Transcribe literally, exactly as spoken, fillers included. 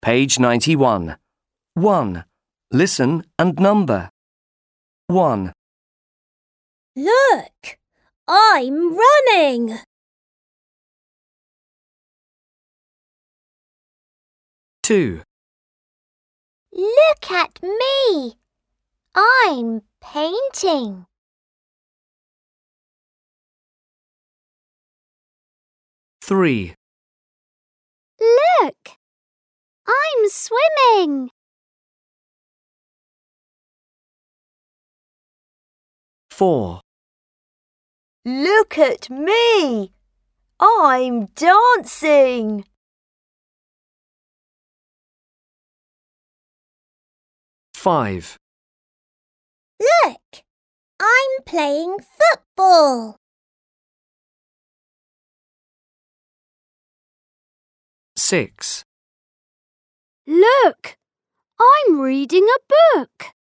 Page ninety-one. one. Listen and number. one. Look, I'm running. two. Look at me. I'm painting. three. Look, I'm swimming. four. Look at me. I'm dancing. five. Look, I'm playing football. six. Look, I'm reading a book.